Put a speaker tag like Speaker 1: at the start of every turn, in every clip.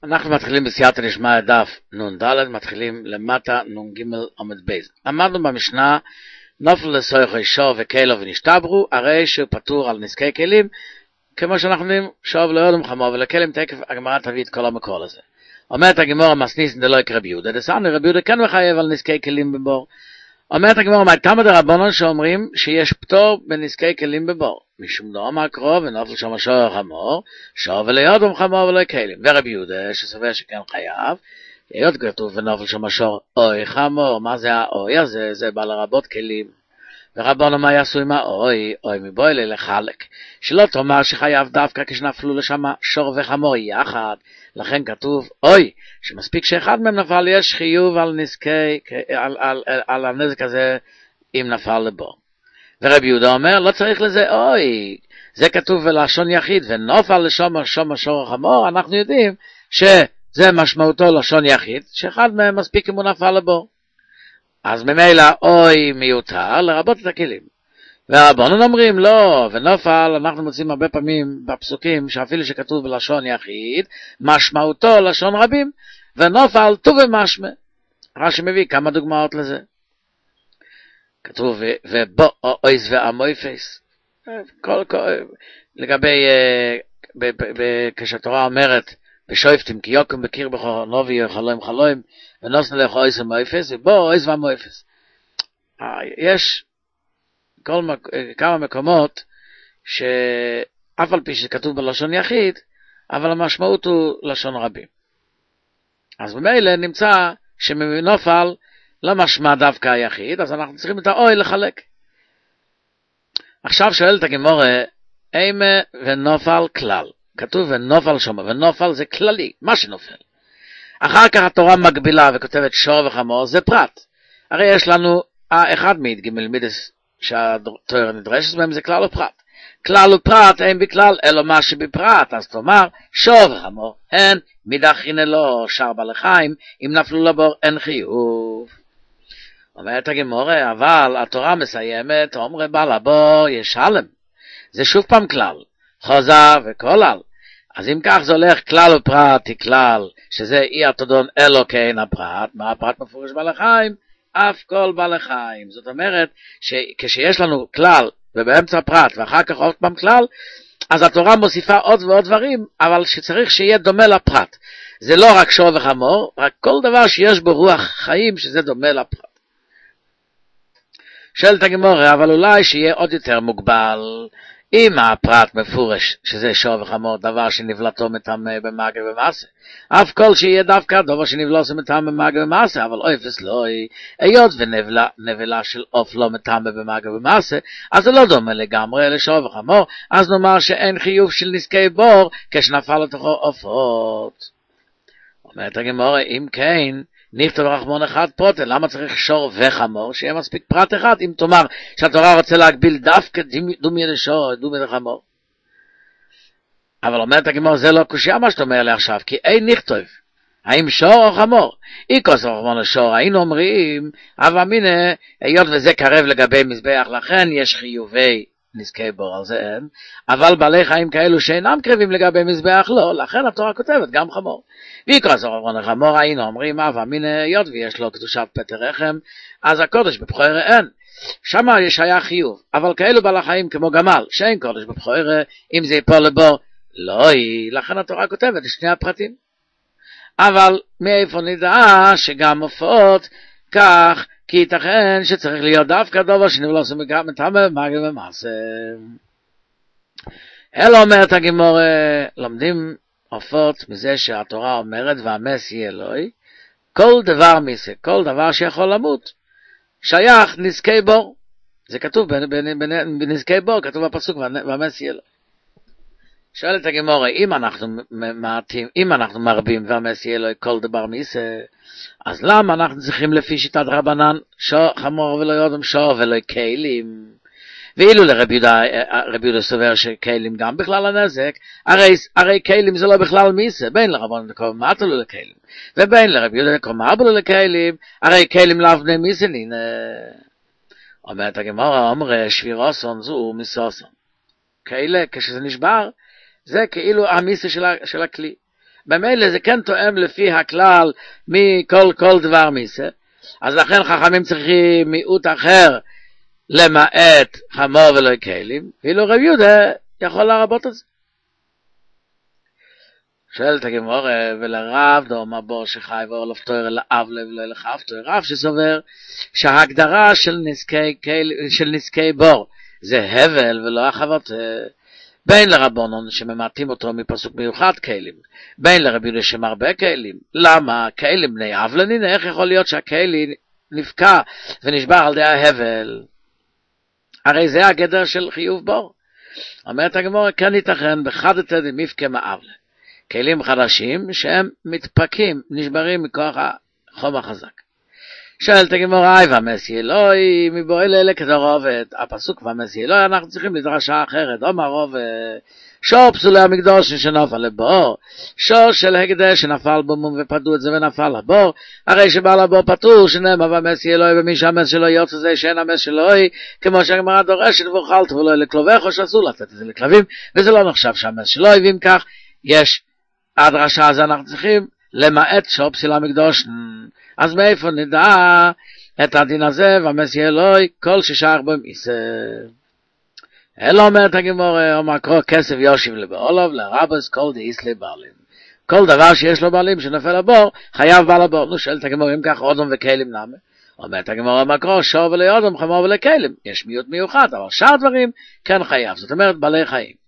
Speaker 1: אנחנו מתחילים בסייעתא דשמיא דף נ"ד, מתחילים למטה נ"ג עמוד בייס. למדנו במשנה, נופל לסויכי שור וכלו ונשתברו, הרי שהוא פטור על נזקי כלים, כמו שאנחנו יודעים, שור לא יודעים חמור ולכלים, תקף הגמרא תביא את כל המקור הזה. אומרת הגמרא מסניס דלא יקרא רבי יהודה, דסני רבי יהודה כן מחייב על נזקי כלים בבור. אומרת הגמרא, מה תמה דרבנן שאומרים שיש פטור בנזקי כלים בבור, משום דאמר קרוב ונופל שם שור חמור, שור ולא יודעים חמור ולא כלים. ורבי יהודה שסובר שכן חייב, היות כתוב ונופל שם שור אוי חמור, מה זה האוי הזה? זה בא לרבות כלים. ורבנו מה יעשו עם האוי? אוי מבוילה לחלק, שלא תאמר שחייב דווקא כשנפלו לשם שור וחמור יחד, לכן כתוב אוי, שמספיק שאחד מהם נפל, יש חיוב על נזקי, על הנזק הזה אם נפל לבור. ורבי יהודה אומר לא צריך לזה אוי, זה כתוב בלשון יחיד, ונופל לשם שור חמור, אנחנו יודעים שזה משמעותו לשון יחיד, שאחד מהם מספיק אם הוא נפל לבור. אז ממילא אוי מיותר לרבות את הכלים. והרבנן אומרים לא, ונופל אנחנו מוצאים הרבה פעמים בפסוקים שאפילו שכתוב בלשון יחיד, משמעותו לשון רבים, ונופל טוב ומשמע. רש"י מביא כמה דוגמאות לזה. כתוב ובו אויז ועמויפס. לגבי כשהתורה אומרת בשויפטים כי יוקם בקיר בכור נובי חלוים חלוים ונוסנו לך אויז ומויפס, ובו אויז ועמויפס. יש כמה מקומות שאף על פי שכתוב בלשון יחיד, אבל המשמעות הוא לשון רבים. אז במילא נמצא שמנופל לא משמע דווקא היחיד, אז אנחנו צריכים את האוי לחלק. עכשיו שואלת הגמרא, אימה ונופל כלל. כתוב ונופל שם, ונופל זה כללי, מה שנופל. אחר כך התורה מגבילה וכותבת שור וחמור, זה פרט. הרי יש לנו אחד ג' מידס שהתורה נדרשת בהם, זה כלל ופרט. כלל ופרט אין בכלל, אלא מה שבפרט, אז תאמר, שור וחמור, הן מדחין אלו שר בעלי חיים, אם נפלו לבור אין חיוב. אומרת הגמרא, אבל התורה מסיימת, אומרת בעל הבור ישלם. זה שוב פעם כלל, חוזר וכולל. אז אם כך זה הולך כלל ופרט היא כלל, שזה אי התודון אלו כאין הפרט, מה הפרט מפורש בעלי חיים? אף כל בעלי חיים. זאת אומרת, שכשיש לנו כלל, ובאמצע פרט, ואחר כך עוד פעם כלל, אז התורה מוסיפה עוד ועוד דברים, אבל שצריך שיהיה דומה לפרט. זה לא רק שור וחמור, רק כל דבר שיש בו רוח חיים, שזה דומה לפרט. שואלת הגמרא, אבל אולי שיהיה עוד יותר מוגבל, אם הפרט מפורש, שזה שור וחמור, דבר שנבלתו מטמא במאגר ומעשה. אף כל שיהיה דווקא דבר שנבלתו מטמא במאגר ומעשה, אבל אופס לא, היות ונבלה של אוף לא מטמא במאגר ומעשה, אז זה לא דומה לגמרי לשור וחמור, אז נאמר שאין חיוב של נזקי בור, כשנפל לתוכו עופות. אומרת הגמרא, אם כן, נכתוב רחמון אחד פרוטה, למה צריך שור וחמור? שיהיה מספיק פרט אחד, אם תאמר שהתורה רוצה להגביל דווקא דומי לשור, דומי לחמור. אבל אומרת הגמרא, זה לא קושיה מה שאתה אומר לי עכשיו, כי אין נכתוב, האם שור או חמור? איקוס רחמון לשור, היינו אומרים, אבל מיני, היות וזה קרב לגבי מזבח, לכן יש חיובי נזקי בור, על זה אין, אבל בעלי חיים כאלו שאינם קרבים לגבי מזבח לא, לכן התורה כותבת גם חמור. ויקרא זורון החמור היינו אומרים אבא מיני היות ויש לו קדושת פטר רחם, אז הקודש בבחורי אין, שמה יש היה חיוב, אבל כאלו בעלי חיים כמו גמל שאין קודש בבחורי, אם זה יפול לבור לא היא, לכן התורה כותבת שני הפרטים. אבל מאיפה נדע שגם עופות כך, כי ייתכן שצריך להיות דווקא דבר שנבלוס מטמא במאגר ומעשה. אלא אומרת הגמרא, לומדים עופות מזה שהתורה אומרת והמס יהיה אלוהי, כל דבר מיסה, כל דבר שיכול למות, שייך נזקי בור. זה כתוב בנזקי בור, כתוב בפסוק והמס יהיה אלוהי. שואלת הגמרא, אם אנחנו מרבים והמס יהיה אלוהי כל דבר מיסה, אז למה אנחנו צריכים לפי שיטת רבנן שור חמור ולא יודעים שור ולא כלים? ואילו לרבי יהודה סובר שכלים גם בכלל הנזק, הרי כלים זה לא בכלל מיסה, בין לרבנן לקום מטה לו לכלים, ובין לרבי יהודה לקום אבא לו לכלים, הרי כלים לאו בני מיסה נינה. אומרת הגמרא, אומרה שבירוסון זו מיסוסון. כאלה כשזה נשבר, זה כאילו המיסה של הכלי. במילא זה כן תואם לפי הכלל כל דבר מיסה, אז לכן חכמים צריכים מיעוט אחר למעט חמור ולא כלים, ואילו רב יהודה יכול להרבות את זה. שואלת הגמרא, ולרב דאמר בור שחי ואור לפטור לאב ולא לכף תור, רב שסובר שההגדרה של נזקי בור זה הבל ולא החוות, בין לרבונון שממעטים אותו מפסוק מיוחד כלים, בין לרב יהודה שמרבה כלים. למה? כלים בני אבלנין, איך יכול להיות שהכלי נפקע ונשבר על די ההבל? הרי זה הגדר של חיוב בור. אומרת הגמרא, כן ייתכן בחדת דמפקא מאבלה, כלים חדשים שהם מתפקים, נשברים מכוח החום החזק. שואלת הגמרא, ומסי אלוהי מבועל אלה כדרובד, הפסוק ומסי אלוהי, אנחנו צריכים לדרשה אחרת. אומר רוב שור פסולי המקדוש שנפל לבור, שור של הקדש שנפל בו מום ופדו את זה ונפל לבור, הרי שבא לבור פטור שנאמר ומסי אלוהי, ומי שהמס שלו יוצא זה שאין המס שלו, כמו שהגמרא דורשת ואוכלת ולא לכלובך, או שאסור לתת את זה לכלבים, וזה לא נחשב שהמס שלו, ואם כך יש הדרשה הזה אנחנו צריכים למעט שור פסילה מקדוש. אז מאיפה נדע את הדין הזה? ומסי אלוהי כל ששייך בו מיסה. אלא אומרת הגמרא, אומר קרוא כסף יושיב לבעולוב לרבס כל דאיס לבעלים. כל דבר שיש לו בעלים שנופל לבור חייב בעל הבור. נו, שואלת הגמרא, אם כך אודם וכלים נמה? אומרת הגמרא, אומר קרוא שור ולאודם חמור ולכלים, יש מיעוט מיוחד, אבל שאר דברים כן חייב, זאת אומרת בעלי חיים.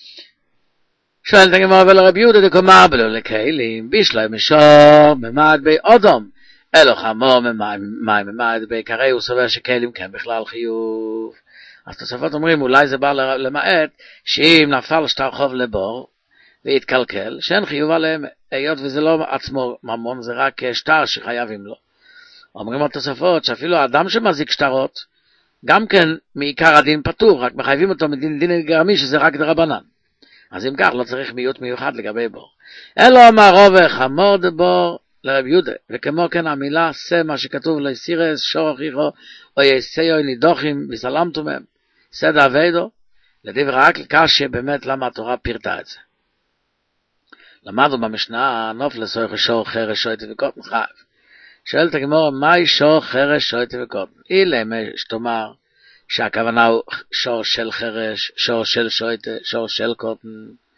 Speaker 1: שואלת הגמרא, ולרב יהודה דקאמר בלא לכלים בישלוי משור ממעט בי אודום אלו חמור ממעט בי קרי, הוא סובר שכלים כן בכלל חיוב. אז תוספות אומרים אולי זה בא למעט שאם נפל שטר חוב לבור והתקלקל שאין חיוב עליהם, היות וזה לא עצמו ממון, זה רק שטר שחייבים לו. אומרים התוספות שאפילו האדם שמזיק שטרות גם כן מעיקר הדין פטור, רק מחייבים אותו מדין גרמי שזה רק דרבנן. אז אם כך לא צריך מיעוט מיוחד לגבי בור. אלו אמר רוב חמור דבור לרב יהודה, וכמו כן המילה שא, מה שכתוב לסירס שור אחיכו או יסיו נידוחים וסלמתו מהם שא דאבדו, לדבר רק קשה באמת למה התורה פירטה את זה. למדנו במשנה נופל סויך שור חרש שויטה וקוטן חייב. שואלת הגמרא, מהי שור חרש שויטה וקוטן? אילמה שתאמר שהכוונה הוא שור של חרש, שור של שויטה, שור של קוטן.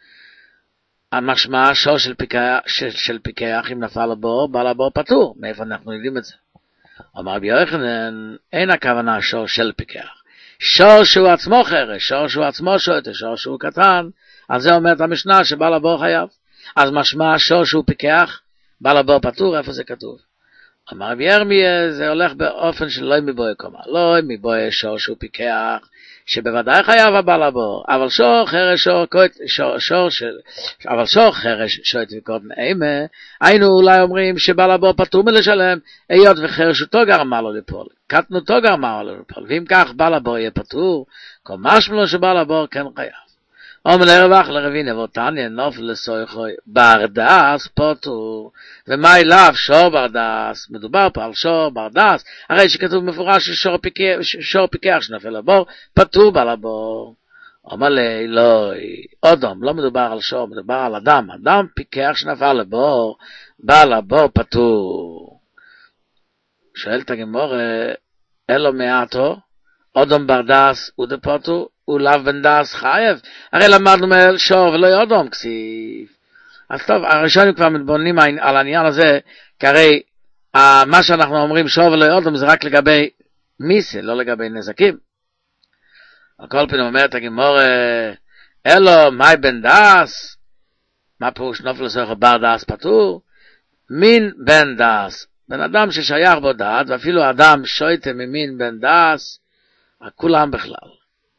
Speaker 1: המשמע שור של פיקח אם נפל לבור, בא לבור פטור. מאיפה אנחנו יודעים את זה? אמר רבי יוחנן, אין הכוונה שור של פיקח. שור שהוא עצמו חרש, שור שהוא עצמו שויטה, שור שהוא קטן, על זה אומרת המשנה שבא לבור חייב. אז משמע שור שהוא פיקח, בא לבור פטור, איפה זה כתוב? אמר רבי ירמיה, זה הולך באופן של לא מבואה קומה, לא מבואה שור שהוא פיקח, שבוודאי חייב הבא לבור, אבל שור חרש שור חרש שויט וקוטן אימה, היינו אולי אומרים שבא לבור פטור מלשלם, היות וחרשותו גרמה לו ליפול, קטנותו גרמה לו ליפול, ואם כך בא לבור יהיה פטור, כל משמע שבא לבור כן חייב. אומר לרווח לרבי נבותניה נופל לסויכוי ברדס פוטור, ומה אליו שור ברדס? מדובר פה על שור ברדס, הרי שכתוב מפורש ששור פיקח שנפל לבור פטור בא לבור. אומר לי לא, אודום, לא מדובר על שור, מדובר על אדם, אדם פיקח שנפל לבור בא לבור פטור. שואלת הגמרא, אלו מעטו אודום ברדס ודפוטור ולאו בן דס חייב, הרי למדנו שור ולא יודום כסיף. אז טוב, הראשונים כבר מתבוננים על העניין הזה, כי הרי מה שאנחנו אומרים שור ולא יודום זה רק לגבי מיסה, לא לגבי נזקים. על כל פנים אומרת הגמרא, אלו מי בן דס, מה פירוש נופל לסויכו בר דס פטור? מין בן דס, בן אדם ששייך בו דעת, ואפילו אדם שויטה ממין בן דס, כולם בכלל.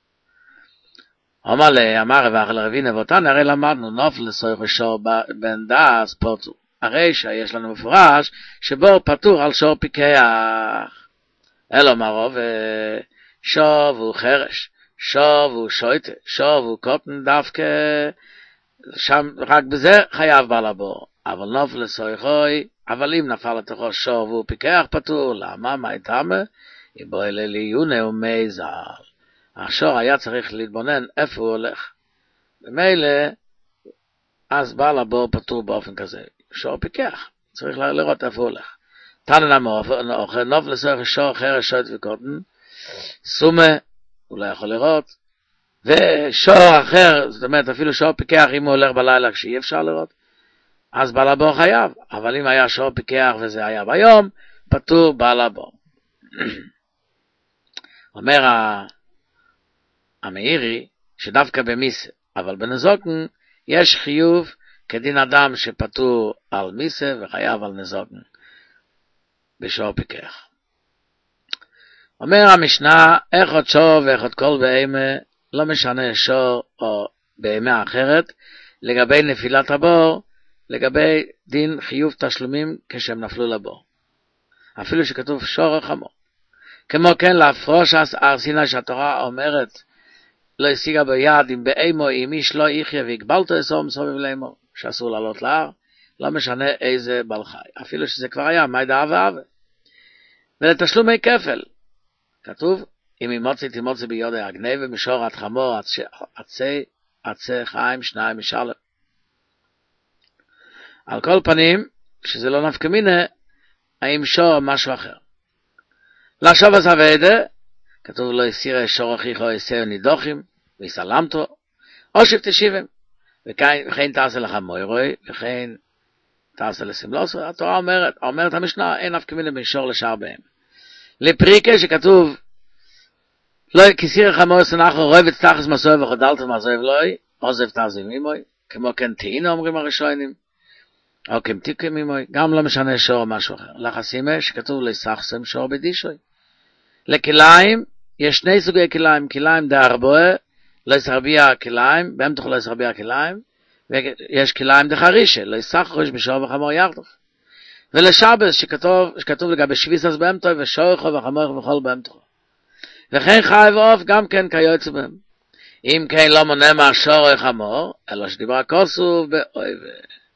Speaker 1: אמר רווח לרבי נבותן, הרי למדנו נופל לסויכו שור בן דס פטור. הרי שיש לנו מפורש שבור פטור על שור פיקח. אלו מרוב שור והוא חרש, שור והוא שויטה, שור והוא קוטן דווקא, שם רק בזה חייב בעל הבור. אבל נופל לסויכו, אבל אם נפל לתוכו שור והוא פיקח פטור, למה? מה איתמה? יבוא אלי יונה ומזל. השור היה צריך להתבונן איפה הוא הולך. במילא אז בעל הבור פטור באופן כזה. שור פיקח, צריך לראות איפה הוא הולך. תנא נמי אוכל נופל לסויך שור חרש שוט וקוטן, סומה, הוא לא יכול לראות, ושור אחר, זאת אומרת אפילו שור פיקח אם הוא הולך בלילה כשאי אפשר לראות, אז בעל הבור חייב, אבל אם היה שור פיקח וזה היה ביום, פטור בעל הבור. אומר המאירי שדווקא במיסה, אבל בנזוקן יש חיוב כדין אדם שפטור על מיסה וחייב על נזוקן בשור פיקח. אומר המשנה, אחד שור ואחד כל בהמה, לא משנה שור או בהמה אחרת, לגבי נפילת הבור, לגבי דין חיוב תשלומים כשהם נפלו לבור. אפילו שכתוב שור או חמור. כמו כן להפרוש הר סיני שהתורה אומרת, לא השיגה ביד אם באמו אם איש לא יחיה והגבלתו אסור מסובב לאמו, שאסור לעלות להר, לא משנה איזה בעל חי. אפילו שזה כבר היה, מי דעה ואהבה. ולתשלומי כפל, כתוב, אם ימוצי תמוצי ביודי הגני ומשור עד חמור עצי חיים שניים משלם. על כל פנים, שזה לא נפקא מינה, האם שור משהו אחר. לשוב אז הוידה, כתוב לא יסירה שור אחיך או יסירה נידוחים, ויסלמתו, או שבתשיבם, וכן תעשה לך מוירוי, וכן תעשה לסמלוסו. התורה אומרת המשנה, אין נפקא מינה בין שור לשאר בהם. לפריקה שכתוב, לא כסירך המור סנחו רובץ תחס מסויב וחודלת מסויב לוי, עוזב תעזב מימוי, כמו כן תהינו אומרים הראשונים, או כמתיקם מימוי, גם לא משנה שור או משהו אחר. לחסימה שכתוב לסחסם שור בדישוי. לכליים, יש שני סוגי כליים, כליים דה ארבוה, לא יסרביע כליים, בהם תוכל לא יסרביע כליים, ויש כליים דה חרישה, לא יסחרוש בשור וחמור יחדוך. ולשבס שכתוב לגבי שביסס בהם טוב, ושורכו וחמורך וכל בהם תוכל. וכן חי ועוף גם כן כיוצא בהם. אם כן לא מונה מהשור או חמור, אלא שדיברה כוסוב באויבה.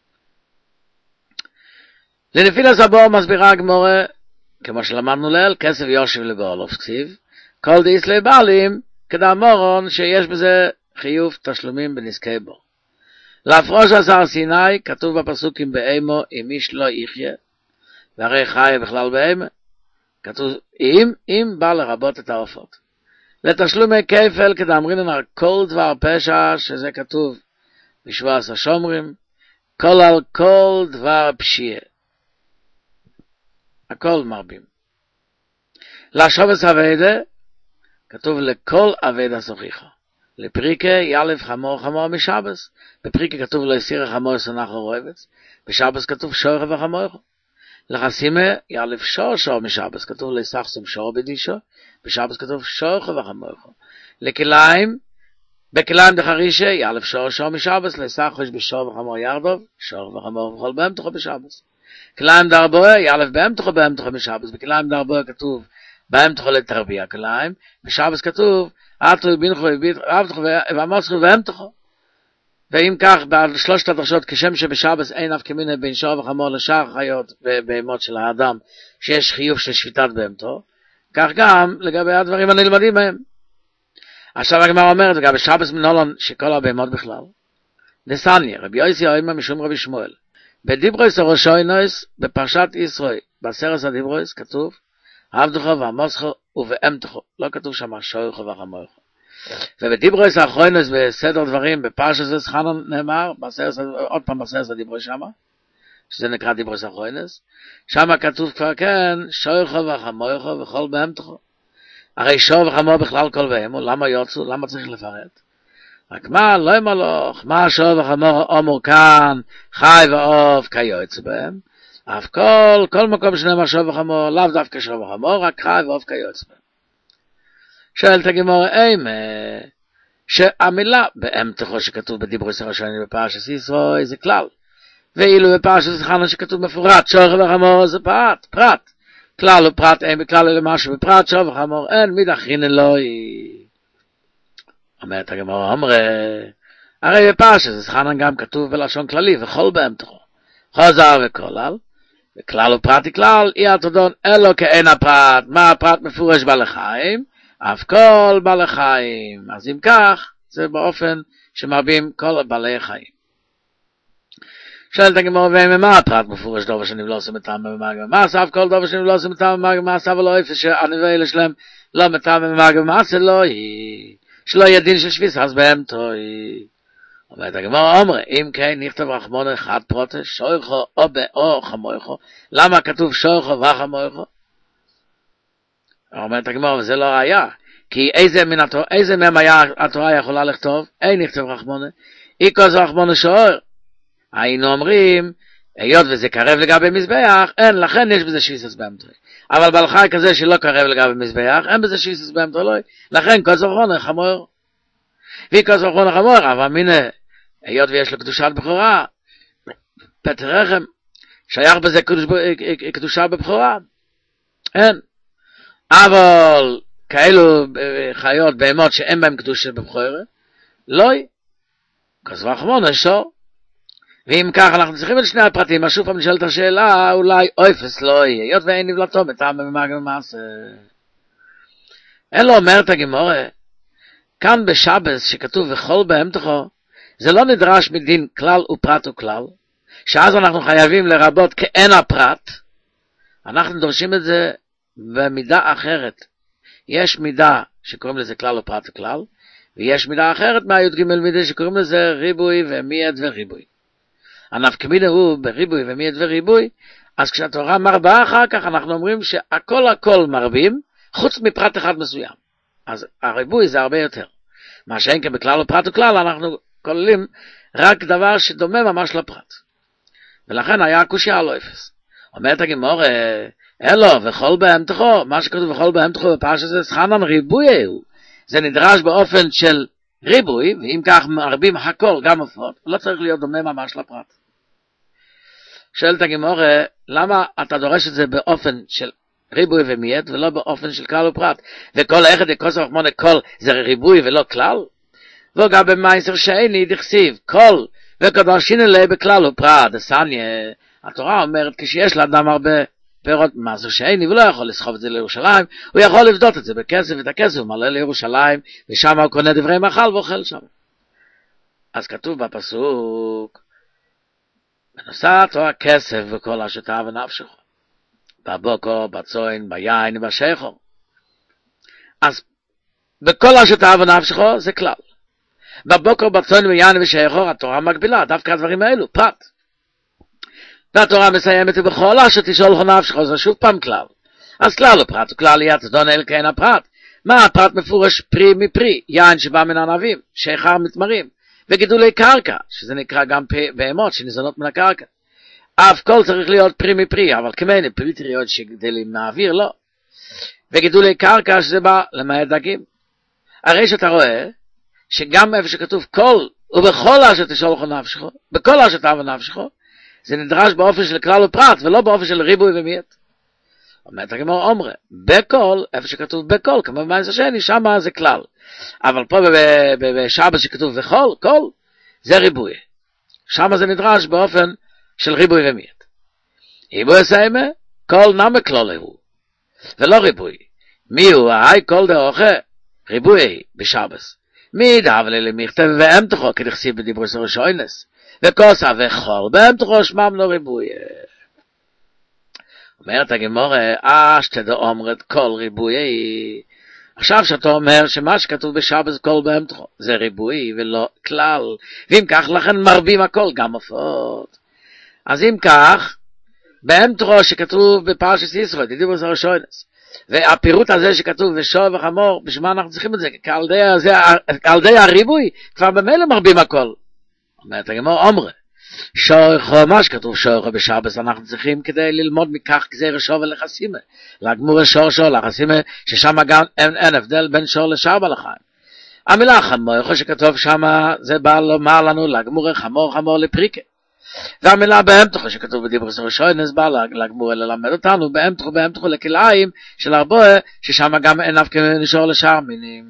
Speaker 1: לנפילת הבור מסבירה הגמורה, כמו שלמדנו לעיל, כסף יושב לבעולוף כסיב, כל דאיס לבעלים, כדאמורון שיש בזה חיוב תשלומים בנזקי בור. להפרוש הר סיני, כתוב בפסוקים באמו, אם איש לא יחיה, והרי חי בכלל באמה, כתוב אם בא לרבות את העופות. לתשלומי כפל, כדאמרינן על כל דבר פשע, שזה כתוב בשבועס השומרים, על כל דבר פשיעה. הכל מרבים. לשובס אבדה, כתוב לכל אבדה סוכיחה. לפריקה ילף חמור משבס. בפריקה כתוב לא יסיר חמור סנחו רובץ. בשבס כתוב שור וחמור. לחסימה ילף שור משבס. כתוב לסחסם שור בדישו. בשבס כתוב שור וחמור. לכליים, בכליים דחרישה ילף שור משבס. לסחוש בשור וחמור ירדוב. שור וחמור וכל בהם תוכו בשבס. כליים דרבוה, ילף בהם תוכו משבס. בכליים דרבוה כתוב בהם תוכו לתרביע כליים. בשבס כתוב אתו בינכו ואמוסכו והם תוכו. ואם כך, בשלושת הדרשות, כשם שבשבס אין אף כמינה בין שור וחמור לשאר חיות ובהמות של האדם, שיש חיוב של שביתת בהמתו, כך גם לגבי הדברים הנלמדים מהם. עכשיו הגמרא אומרת, לגבי שבס מנולן שכל הבהמות בכלל. דסניה, רבי יוסי האימא משום רבי שמואל. בדיברויס הראשוינוס, בפרשת ישראל, בעשרת הדיברויס, כתוב, עבדוכו ועמוסכו ובאמתוכו. לא כתוב שם שורכו וחמורכו. ובדיברויס האחרונוס בסדר דברים, בפרשת זה חנן נאמר, עוד פעם בעשרת הדיברויס שמה, שזה נקרא דיברויס האחרונוס, שמה כתוב כבר כן, שורכו וחמורכו וכל באמתוכו. הרי שור וחמור בכלל כל בהמו, למה יוצאו? למה צריך לפרט? רק מה, לא ימלוך, מה שור וחמור אמור כאן, חי ועוף כיוצא בהם, אף כל מקום שנאמר שור וחמור, לאו דווקא שור וחמור, רק חי ועוף כיוצא בהם. שואלת הגמרא, שהמילה באמתוכו שכתוב בדיברויס הראשונים בפרשת ישראל זה כלל, ואילו בפרשת חנן שכתוב מפורט, שור וחמור זה פרט. כלל ופרט אין בכלל אלא משהו בפרט, שור וחמור אין, מדחין אלוהי. אומרת הגמרא, הרי בפרשת חנן גם כתוב בלשון כללי, וכל באמתוכו, חוזר וכולל, וכלל ופרט היא כלל, אי התודון אלו כאין הפרט, מה הפרט מפורש בעלי חיים, אף כל בעלי חיים. אז אם כך, זה באופן שמרבים כל בעלי חיים. שואלת הגמרא ומה הפרט מפורש דובר שנבלוסם מטעם במאג במעשה, אף כל דובר שנבלוסם מטעם במאג במעשה, אבל לא איפה שהנבלה שלהם לא מטעם במאג במעשה, לא היא, שלא יהיה דין של שביסס בהמתוי. אומרת הגמרא, אומרת, אם כן נכתב רחמון אחד פרוטה, שויכו או חמויכו, למה כתוב שויכו וחמויכו? אומרת הגמרא, וזה לא היה, כי איזה מהם היה התורה יכולה לכתוב? אין נכתב רחמון, איקוס רחמון שויר. היינו אומרים, היות וזה קרב לגבי מזבח, אין, לכן יש בזה שיסס בהמתוי. אבל בהלכה כזה שלא קרב לגבי מזבח, אין בזה שיסס בהמתוי, לא. לכן כוס רחמון חמור. וכוס רחמון חמור, אבל מינה, היות ויש לו קדושת בכורה, פטר רחם, שייך בזה קדושה בבכורה. אין. אבל כאלו חיות בהמות שאין בהם קדושה בבכורה, לא. כוס רחמון שור. ואם כך אנחנו צריכים את שני הפרטים, שוב פעם נשאלת השאלה, אולי אויפס לא יהיה, היות ואין נבלתו מטעם במאג במעשה. אלו אומרת הגמרא, כאן בשבס שכתוב וכל בהמתכו, זה לא נדרש מדין כלל ופרט וכלל, שאז אנחנו חייבים לרבות כאין הפרט, אנחנו דורשים את זה במידה אחרת. יש מידה שקוראים לזה כלל ופרט וכלל, ויש מידה אחרת מהי"ג מידה שקוראים לזה ריבוי ומיעט וריבוי. הנפקמינה הוא בריבוי ומיעט וריבוי, אז כשהתורה מרבה אחר כך אנחנו אומרים שהכל מרבים, חוץ מפרט אחד מסוים. אז הריבוי זה הרבה יותר. מה שאין כן בכלל ופרט וכלל, אנחנו כוללים רק דבר שדומה ממש לפרט. ולכן היה הקושיה על אפס. אומרת הגמרא, אלו וכל בהמתכו, מה שכתוב וכל בהמתכו בפרשת זה חנן ריבוי הוא. זה נדרש באופן של ריבוי, ואם כך מרבים הכל, גם עופות, לא צריך להיות דומה ממש לפרט. שואלת הגמרא, למה אתה דורש את זה באופן של ריבוי ומיעט, ולא באופן של כלל ופרט? וכל אחד יקוס רחמון כל זה ריבוי ולא כלל? וגם במייסר שני דכסיב, כל וקדושין אלי בכלל ופרט, דסניה, התורה אומרת כשיש לאדם הרבה פירות במייסר שני, ולא יכול לסחוב את זה לירושלים, הוא יכול לבדות את זה בכסף, ואת הכסף הוא מלא לירושלים, ושם הוא קונה דברי מאכל ואוכל שם. אז כתוב בפסוק, ונושא התורה כסף וכל אשר תאהב נפשך, בבוקר, בצוין, ביין, בשחור. אז בכל אשר תאהב נפשך זה כלל. בבוקר, בצוין, ביין ושחור, התורה מגבילה, דווקא הדברים האלו, פרט. והתורה מסיימת בכל אשר תשאול לך נפשך, זה שוב פעם כלל. אז כלל הוא פרט, וכלל יהיה תדון אל כן הפרט. מה הפרט מפורש? פרי מפרי, יין שבא מן הענבים, שחר מתמרים. וגידולי קרקע, שזה נקרא גם בהמות שניזונות מן הקרקע. אף כל צריך להיות פרי מפרי, אבל כמני פרי טריות שגדלים מהאוויר, לא. וגידולי קרקע שזה בא למעט דגים. הרי שאתה רואה שגם איפה שכתוב כל, ובכל אשר תשאול לך נפשך, בכל אשר תאהב נפשך, זה נדרש באופן של כלל ופרט, ולא באופן של ריבוי ומיעט. אומרת הגמרא אומרה, בכל, איפה שכתוב בכל, כמו במייסר שני, שם זה כלל. אבל פה בשבת שכתוב וכל, כל, זה ריבוי. שם זה נדרש באופן של ריבוי ומיעט. ריבוי סיימה, כל נמה כלולה הוא, ולא ריבוי. מי הוא? היי כל דאוכה, ריבוי בשבת. מי דאב לי מכתב ואמתכו, כדכסיב בדיברו שוינס, וכוסה וכל, באמתכו שמם לא ריבוי. אומרת הגמרא, שתדע אומרת כל ריבוי. עכשיו שאתה אומר שמה שכתוב בשבת כל בהמתכו, זה ריבוי ולא כלל. ואם כך, לכן מרבים הכל, גם עופות. אז אם כך, בהמתכו שכתוב בפרשת ישראל, דיברו שוינס, והפירוט הזה שכתוב ושור וחמור, בשביל מה אנחנו צריכים את זה? על די הריבוי, כבר במילא מרבים הכל. אומרת הגמרא, אומרה, שורחו, מה שכתוב שורחו בשבת, אנחנו צריכים כדי ללמוד מכך גזיר שור ולחסימה. לגמור שור שור לחסימה, ששם גם אין הבדל בין שור לשאר בלחיים. המילה חמור שכתוב שם, זה בא לומר לנו לגמור חמור חמור לפריקה. והמילה בהמתכו שכתוב בדיברו שוינס, בא לגמור ללמד אותנו בהמתכו לכלאיים של הרבה, ששם גם אין אף שור לשאר מינים.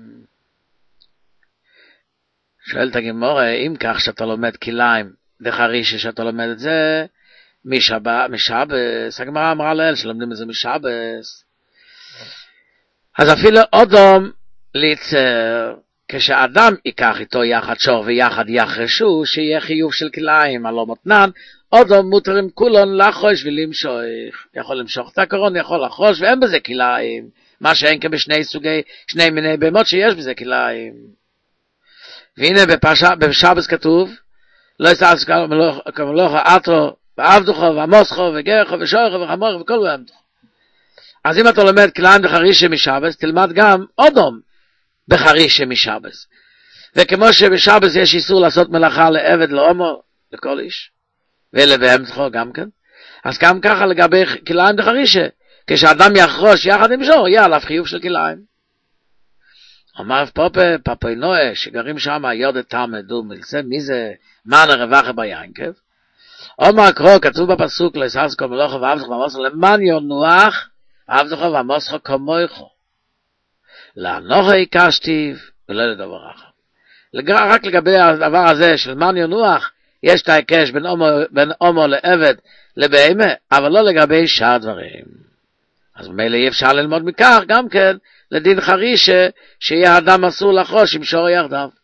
Speaker 1: שואלת הגמרא, אם כך שאתה לומד כלאיים, וחרישה שאתה לומד את זה משבס, הגמרא אמרה לאל שלומדים את זה משבס. אז אפילו אודום ליצר, כשאדם ייקח איתו יחד שור ויחד יחרשו, שיהיה חיוב של כליים, הלא מותנן, אודום מותרים כולון לחוש ולמשוך. יכול למשוך את הקרון, יכול לחוש, ואין בזה כליים. מה שאין כבשני סוגי, שני מיני בהמות שיש בזה כליים. והנה בשבס כתוב, לא יסעס כמלוך האטו, ועבדוכו, ועמוסכו, וגרחו, ושויכו, וחמורכו, וכל בהמתו. אז אם אתה לומד כליים בחרישה משבס, תלמד גם אודום בחרישה משבס. וכמו שבשבס יש איסור לעשות מלאכה לעבד, לאומו, לכל איש, ולבהמתו גם כן, אז גם ככה לגבי כליים בחרישה, כשאדם יחרוש יחד עם שור, יהיה עליו חיוב של כליים. אמר פאפי נועה, שגרים שם, יודת תלמדו מלסה, מי זה מן הרווחה ביינקב? אומר קרוא, כתוב בפסוק, לא יסעס כל מלוכו ועבדך ועמוסכו, למען ינוח, עבדך ועמוסכו כמוכו. לאנוכו יקשתיו, ולא לדבר אחר. רק לגבי הדבר הזה, של למען ינוח, יש את ההיקש בין הומו לעבד לבהמה, אבל לא לגבי שאר דברים. אז ממילא אי אפשר ללמוד מכך גם כן לדין חרישה שיהיה אדם אסור לחוש עם שור יחדיו.